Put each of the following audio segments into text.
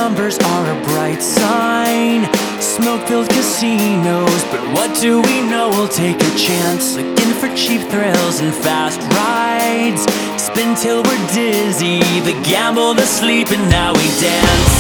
numbers are a bright sign. Smoke-filled casinos, but what do we know? We'll take a chance, looking for cheap thrills and fast rides. Spin till we're dizzy, the gamble, the sleep, and now we dance.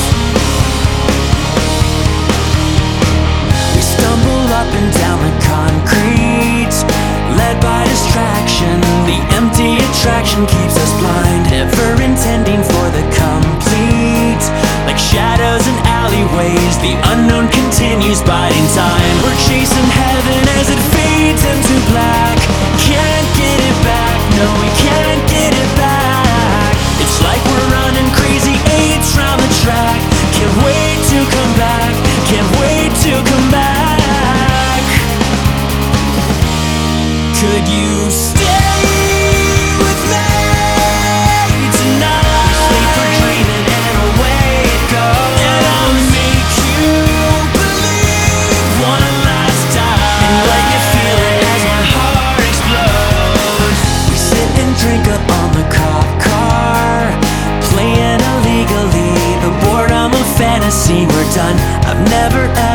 We stumble up and down the concrete, led by distraction. The empty attraction keeps us blind, never intending for the complete. Like shadows in alleyways, the unknown continues biding time. We're chasing heaven as it fades into black. Can't get it back, no we can't get it back. It's like we're running crazy eights round the track. Can't wait to come back, can't wait to come back. Could you stay with me tonight? We sleep for dreaming and away it goes. And I'll make you believe one last time, and let you feel it as my heart explodes. We sit and drink up on the cop car, playing illegally, the boredom of fantasy. We're done, I've never